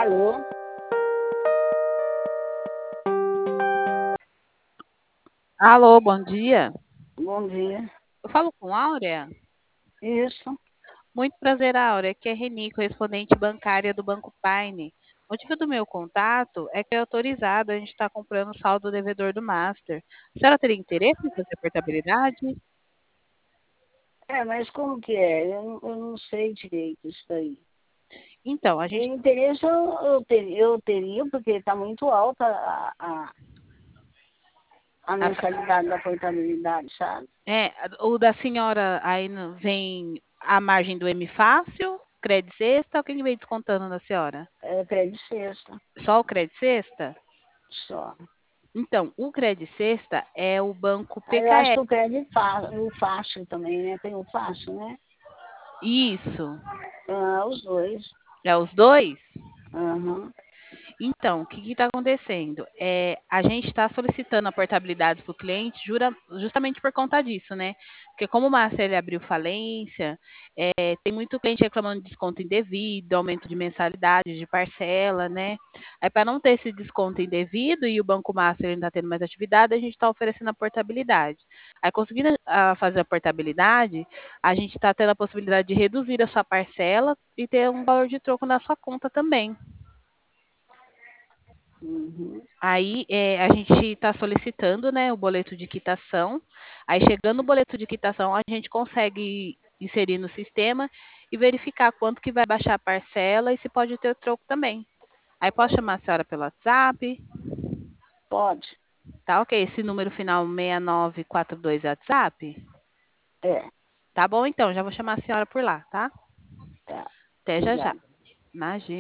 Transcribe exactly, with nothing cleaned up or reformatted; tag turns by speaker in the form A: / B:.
A: Alô?
B: Alô, bom dia.
A: Bom dia.
B: Eu falo com Áurea?
A: Isso.
B: Muito prazer, Áurea. Aqui é Reni, correspondente bancária do Banco Paine. O motivo do meu contato é que é autorizado, a gente está comprando o saldo devedor do Master. A senhora teria interesse em fazer portabilidade?
A: É, mas como que é? Eu, não- eu não sei direito isso daí.
B: Então, a
A: E
B: gente
A: interesse eu, eu, ter, eu teria, porque está muito alta a, a, a
B: a-
A: mensalidade da portabilidade, sabe?
B: é, o da senhora aí no- vem a margem do M Fácil, crédito sexta, ou quem vem descontando da senhora?
A: É crédito sexta,
B: Só o crédito sexta?
A: só.
B: Então, o crédito sexta é o banco
A: Aí eu acho
B: P K E.
A: que o crédito fá- o fácil também, né? Tem o fácil, né?
B: Isso.
A: Ah, os dois.
B: É os dois?
A: Aham.
B: Então, o que está acontecendo? É, a gente está solicitando a portabilidade para o cliente jura- justamente por conta disso, né? Porque como o Márcio ele abriu falência, é, tem muito cliente reclamando de desconto indevido, aumento de mensalidade, de parcela, né? Aí, para não ter esse desconto indevido e o Banco Master ainda está tendo mais atividade, a gente está oferecendo a portabilidade. Aí, conseguindo a, fazer a portabilidade, a gente está tendo a possibilidade de reduzir a sua parcela e ter um valor de troco na sua conta também.
A: Uhum.
B: Aí é, a gente está solicitando, né, o boleto de quitação. Aí chegando o boleto de quitação, a gente consegue inserir no sistema e verificar quanto que vai baixar a parcela e se pode ter troco também. Aí posso chamar a senhora pelo WhatsApp,
A: Pode.
B: tá ok? Esse número final seis nove quatro dois é WhatsApp?
A: É.
B: Tá bom então, já vou chamar a senhora por lá, tá?
A: Tá.
B: Até já já.
A: Obrigada.
B: Imagina.